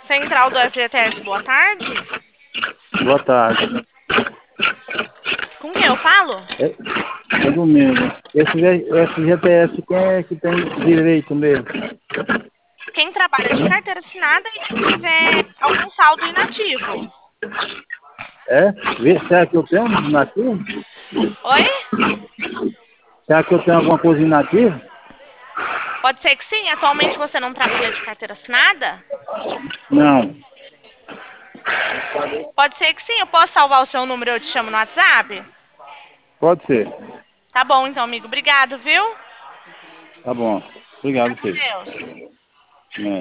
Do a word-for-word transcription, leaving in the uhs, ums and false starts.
Central do F G T S, boa tarde. Boa tarde. Com quem eu falo? É, é domingo. Esse, esse G T S, quem é que tem direito mesmo? Quem trabalha de carteira assinada e quem tiver algum saldo inativo. É? Vê, será que eu tenho inativo? Oi? Será que eu tenho alguma coisa inativa? Pode ser que sim. Atualmente você não trabalha de carteira assinada? Não. Pode ser que sim. Eu posso salvar o seu número e eu te chamo no WhatsApp? Pode ser. Tá bom, então, amigo. Obrigado, viu? Tá bom. Fica Obrigado, com filho. Deus. É.